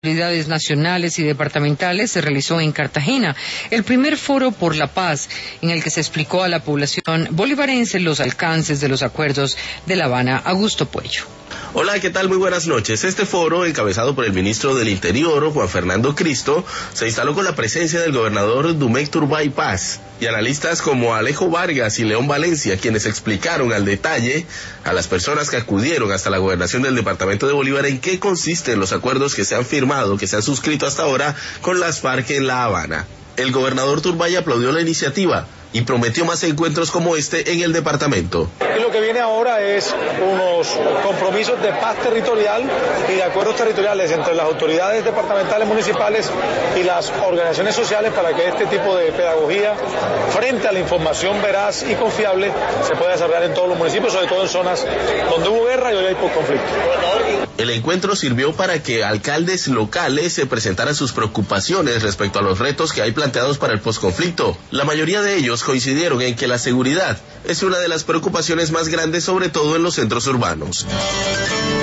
autoridades nacionales y departamentales se realizó en Cartagena, el primer foro por la paz, en el que se explicó a la población bolivarense los alcances de los acuerdos de La Habana. Augusto Puello. Hola, ¿qué tal? Muy buenas noches. Este foro, encabezado por el ministro del Interior, Juan Fernando Cristo, se instaló con la presencia del gobernador Dumec Turbay Paz y analistas como Alejo Vargas y León Valencia, quienes explicaron al detalle a las personas que acudieron hasta la gobernación del departamento de Bolívar en qué consisten los acuerdos que se han firmado, que se han suscrito hasta ahora con las FARC en La Habana. El gobernador Turbay aplaudió la iniciativa y prometió más encuentros como este en el departamento. Y lo que viene ahora es unos compromisos de paz territorial y de acuerdos territoriales entre las autoridades departamentales, municipales y las organizaciones sociales para que este tipo de pedagogía frente a la información veraz y confiable se pueda desarrollar en todos los municipios, sobre todo en zonas donde hubo guerra y hoy hay conflicto. El encuentro sirvió para que alcaldes locales se presentaran sus preocupaciones respecto a los retos que hay planteados para el posconflicto. La mayoría de ellos coincidieron en que la seguridad es una de las preocupaciones más grandes, sobre todo en los centros urbanos.